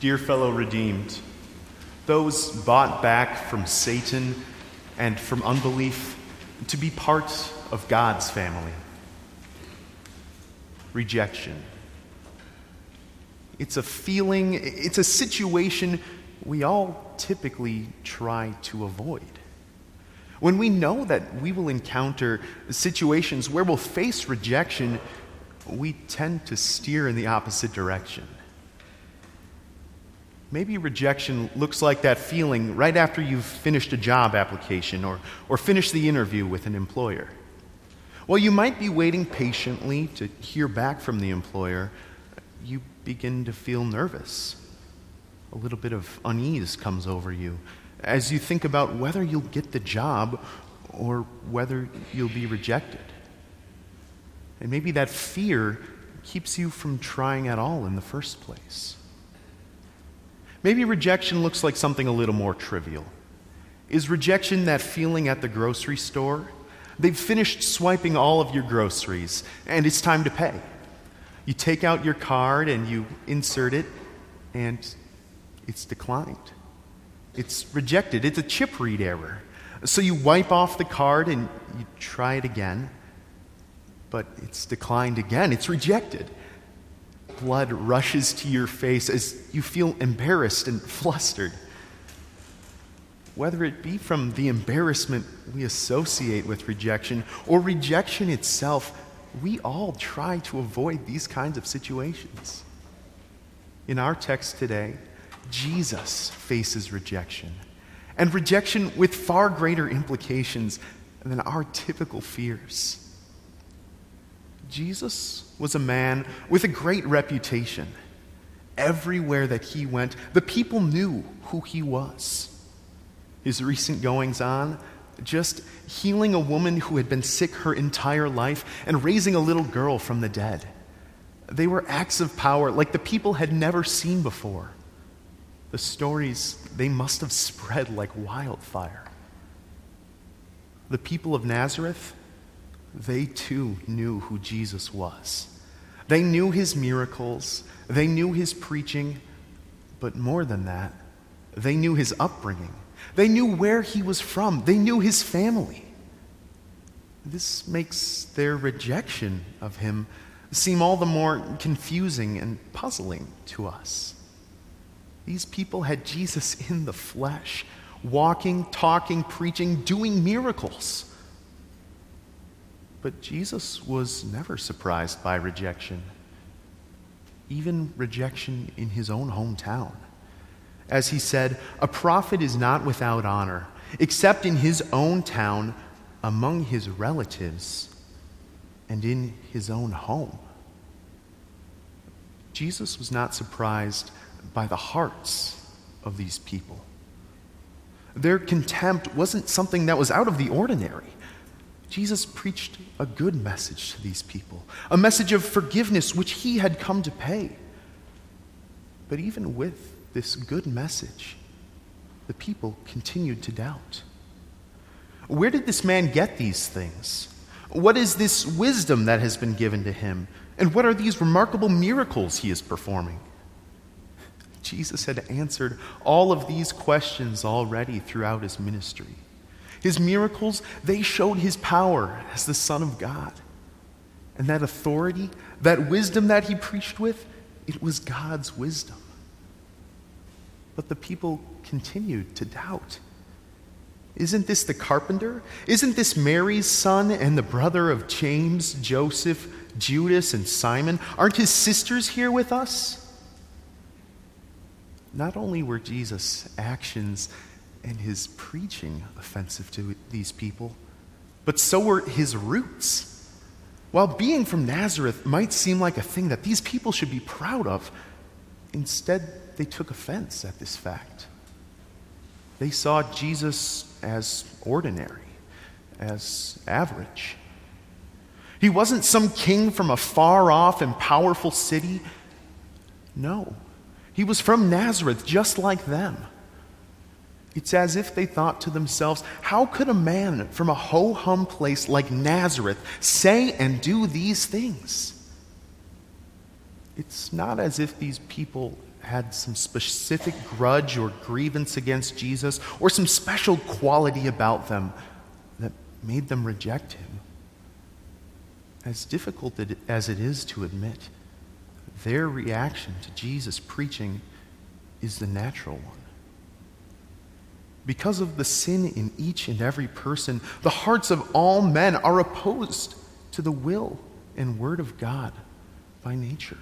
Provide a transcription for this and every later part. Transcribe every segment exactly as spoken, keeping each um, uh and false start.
Dear fellow redeemed, those bought back from Satan and from unbelief to be part of God's family. Rejection. It's a feeling, it's a situation we all typically try to avoid. When we know that we will encounter situations where we'll face rejection, we tend to steer in the opposite direction. Maybe rejection looks like that feeling right after you've finished a job application or, or finished the interview with an employer. While you might be waiting patiently to hear back from the employer, you begin to feel nervous. A little bit of unease comes over you as you think about whether you'll get the job or whether you'll be rejected. And maybe that fear keeps you from trying at all in the first place. Maybe rejection looks like something a little more trivial. Is rejection that feeling at the grocery store? They've finished swiping all of your groceries, and it's time to pay. You take out your card and you insert it, and it's declined. It's rejected. It's a chip read error. So you wipe off the card and you try it again, but it's declined again. It's rejected. Blood rushes to your face as you feel embarrassed and flustered. Whether it be from the embarrassment we associate with rejection or rejection itself, we all try to avoid these kinds of situations. In our text today, Jesus faces rejection, and rejection with far greater implications than our typical fears. Jesus was a man with a great reputation. Everywhere that he went, the people knew who he was. His recent goings-on, just healing a woman who had been sick her entire life and raising a little girl from the dead. They were acts of power like the people had never seen before. The stories, they must have spread like wildfire. The people of Nazareth, they too knew who Jesus was. They knew his miracles, they knew his preaching, but more than that, they knew his upbringing. They knew where he was from. They knew his family. This makes their rejection of him seem all the more confusing and puzzling to us. These people had Jesus in the flesh, walking, talking, preaching, doing miracles. But Jesus was never surprised by rejection, even rejection in his own hometown. As he said, "A prophet is not without honor, except in his own town, among his relatives, and in his own home." Jesus was not surprised by the hearts of these people. Their contempt wasn't something that was out of the ordinary. Jesus preached a good message to these people, a message of forgiveness which he had come to pay. But even with this good message, the people continued to doubt. Where did this man get these things? What is this wisdom that has been given to him? And what are these remarkable miracles he is performing? Jesus had answered all of these questions already throughout his ministry. His miracles, they showed his power as the Son of God. And that authority, that wisdom that he preached with, it was God's wisdom. But the people continued to doubt. Isn't this the carpenter? Isn't this Mary's son and the brother of James, Joseph, Judas, and Simon? Aren't his sisters here with us? Not only were Jesus' actions and his preaching offensive to these people, but so were his roots. While being from Nazareth might seem like a thing that these people should be proud of, instead they took offense at this fact. They saw Jesus as ordinary, as average. He wasn't some king from a far-off and powerful city. No, he was from Nazareth, just like them. It's as if they thought to themselves, how could a man from a ho-hum place like Nazareth say and do these things? It's not as if these people had some specific grudge or grievance against Jesus, or some special quality about them that made them reject him. As difficult as it is to admit, their reaction to Jesus preaching is the natural one. Because of the sin in each and every person, the hearts of all men are opposed to the will and word of God by nature.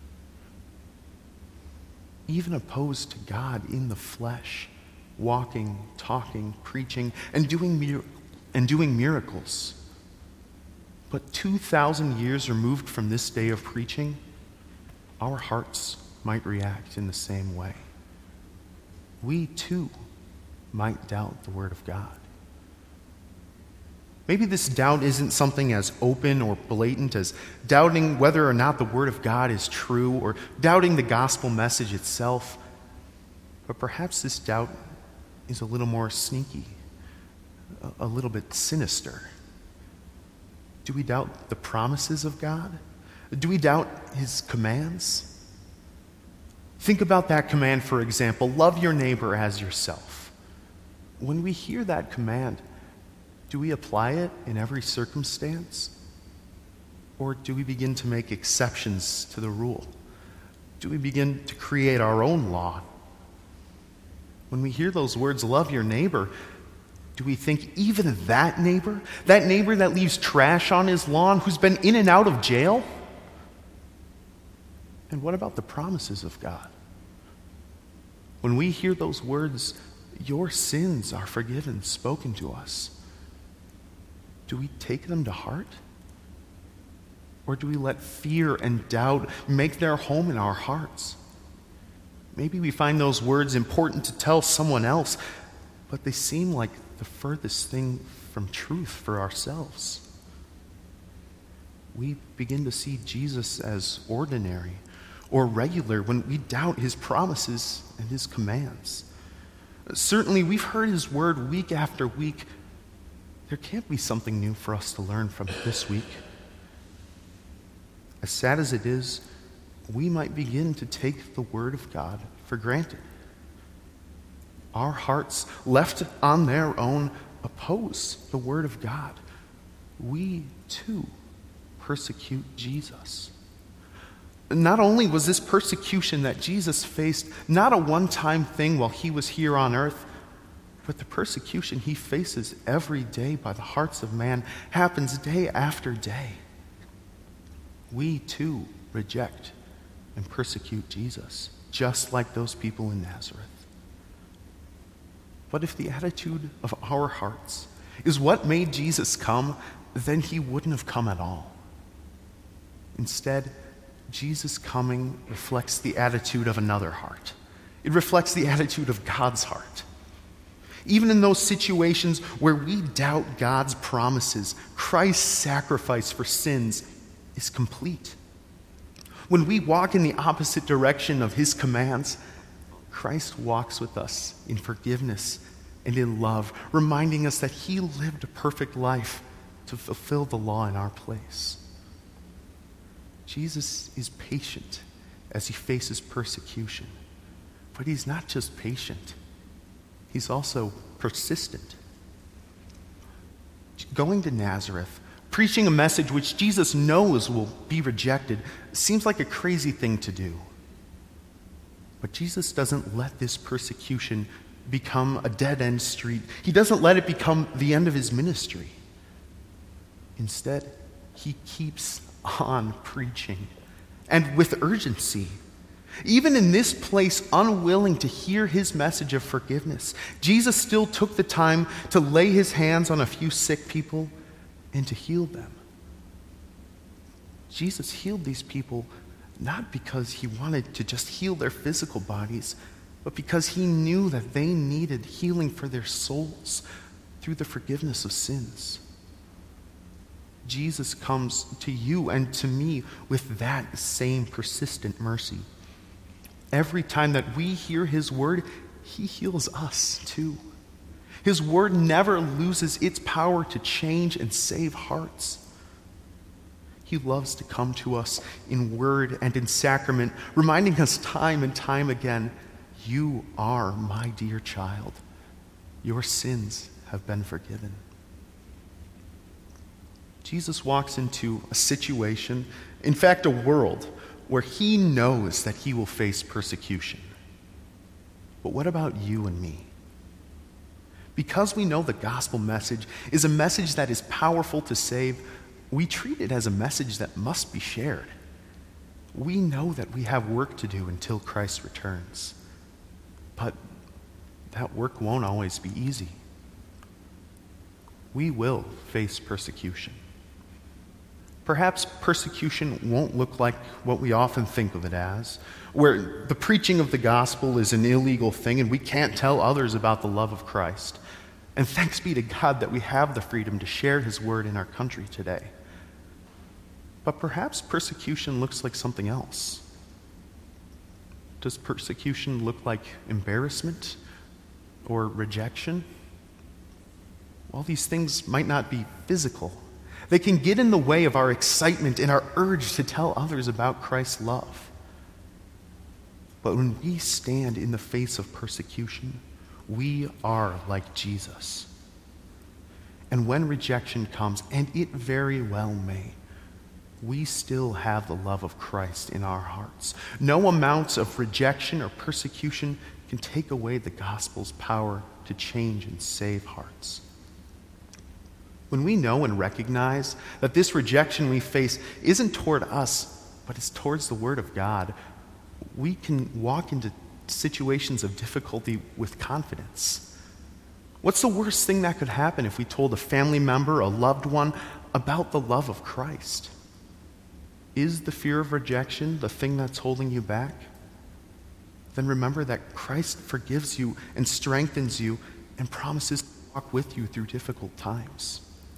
Even opposed to God in the flesh, walking, talking, preaching, and doing mir- and doing miracles. But two thousand years removed from this day of preaching, our hearts might react in the same way. We too might doubt the word of God. Maybe this doubt isn't something as open or blatant as doubting whether or not the word of God is true, or doubting the gospel message itself. But perhaps this doubt is a little more sneaky, a, a little bit sinister. Do we doubt the promises of God? Do we doubt his commands? Think about that command, for example, love your neighbor as yourself. When we hear that command, do we apply it in every circumstance? Or do we begin to make exceptions to the rule? Do we begin to create our own law? When we hear those words, love your neighbor, do we think even that neighbor, that neighbor that leaves trash on his lawn, who's been in and out of jail? And what about the promises of God? When we hear those words, your sins are forgiven, spoken to us, do we take them to heart? Or do we let fear and doubt make their home in our hearts? Maybe we find those words important to tell someone else, but they seem like the furthest thing from truth for ourselves. We begin to see Jesus as ordinary or regular when we doubt his promises and his commands. Certainly, we've heard his word week after week. There can't be something new for us to learn from this week. As sad as it is, we might begin to take the word of God for granted. Our hearts, left on their own, oppose the word of God. We, too, persecute Jesus. Not only was this persecution that Jesus faced not a one-time thing while he was here on earth, but the persecution he faces every day by the hearts of man happens day after day. We too reject and persecute Jesus, just like those people in Nazareth. But if the attitude of our hearts is what made Jesus come, then he wouldn't have come at all. Instead, Jesus' coming reflects the attitude of another heart. It reflects the attitude of God's heart. Even in those situations where we doubt God's promises, Christ's sacrifice for sins is complete. When we walk in the opposite direction of his commands, Christ walks with us in forgiveness and in love, reminding us that he lived a perfect life to fulfill the law in our place. Jesus is patient as he faces persecution, but he's not just patient, he's also persistent. Going to Nazareth, preaching a message which Jesus knows will be rejected, seems like a crazy thing to do. But Jesus doesn't let this persecution become a dead-end street. He doesn't let it become the end of his ministry. Instead, he keeps on preaching, and with urgency. Even in this place, unwilling to hear his message of forgiveness, Jesus still took the time to lay his hands on a few sick people and to heal them. Jesus healed these people not because he wanted to just heal their physical bodies, but because he knew that they needed healing for their souls through the forgiveness of sins. Jesus comes to you and to me with that same persistent mercy. Every time that we hear his word, he heals us too. His word never loses its power to change and save hearts. He loves to come to us in word and in sacrament, reminding us time and time again, you are my dear child. Your sins have been forgiven. Jesus walks into a situation, in fact, a world, where he knows that he will face persecution. But what about you and me? Because we know the gospel message is a message that is powerful to save, we treat it as a message that must be shared. We know that we have work to do until Christ returns. But that work won't always be easy. We will face persecution. Perhaps persecution won't look like what we often think of it as, where the preaching of the gospel is an illegal thing and we can't tell others about the love of Christ. And thanks be to God that we have the freedom to share his word in our country today. But perhaps persecution looks like something else. Does persecution look like embarrassment or rejection? Well, these things might not be physical. They can get in the way of our excitement and our urge to tell others about Christ's love. But when we stand in the face of persecution, we are like Jesus. And when rejection comes, and it very well may, we still have the love of Christ in our hearts. No amounts of rejection or persecution can take away the gospel's power to change and save hearts. When we know and recognize that this rejection we face isn't toward us, but it's towards the Word of God, we can walk into situations of difficulty with confidence. What's the worst thing that could happen if we told a family member, a loved one, about the love of Christ? Is the fear of rejection the thing that's holding you back? Then remember that Christ forgives you and strengthens you and promises to walk with you through difficult times.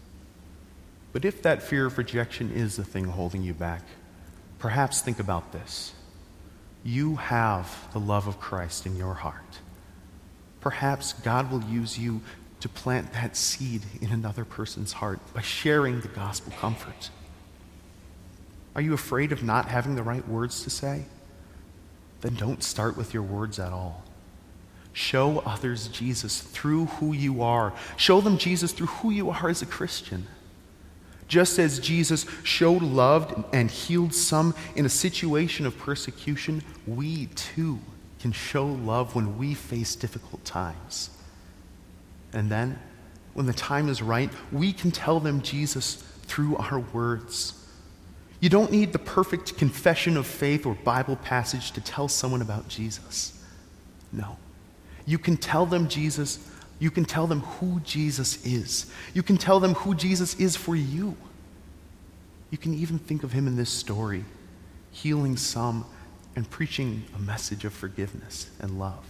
But if that fear of rejection is the thing holding you back, perhaps think about this. You have the love of Christ in your heart. Perhaps God will use you to plant that seed in another person's heart by sharing the gospel comfort. Are you afraid of not having the right words to say? Then don't start with your words at all. Show others Jesus through who you are. Show them Jesus through who you are as a Christian. Just as Jesus showed love and healed some in a situation of persecution, we too can show love when we face difficult times. And then, when the time is right, we can tell them Jesus through our words. You don't need the perfect confession of faith or Bible passage to tell someone about Jesus. No. You can tell them Jesus You can tell them who Jesus is. You can tell them who Jesus is for you. You can even think of him in this story, healing some and preaching a message of forgiveness and love.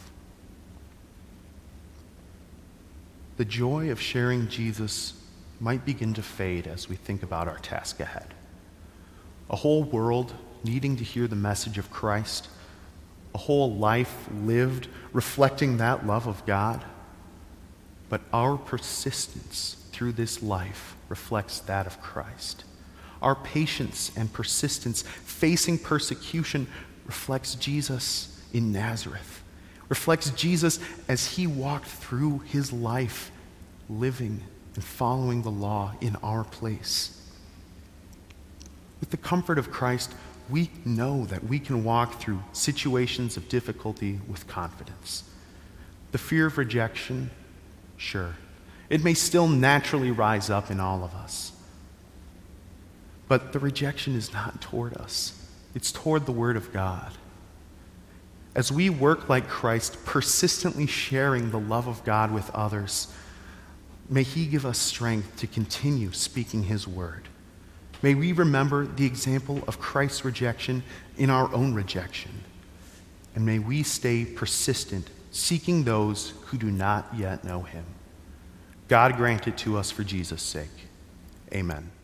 The joy of sharing Jesus might begin to fade as we think about our task ahead. A whole world needing to hear the message of Christ, a whole life lived reflecting that love of God. But our persistence through this life reflects that of Christ. Our patience and persistence facing persecution reflects Jesus in Nazareth, reflects Jesus as he walked through his life, living and following the law in our place. With the comfort of Christ, we know that we can walk through situations of difficulty with confidence. The fear of rejection, sure, it may still naturally rise up in all of us. But the rejection is not toward us. It's toward the Word of God. As we work like Christ, persistently sharing the love of God with others, may he give us strength to continue speaking his word. May we remember the example of Christ's rejection in our own rejection. And may we stay persistent, seeking those who do not yet know him. God grant it to us for Jesus' sake. Amen.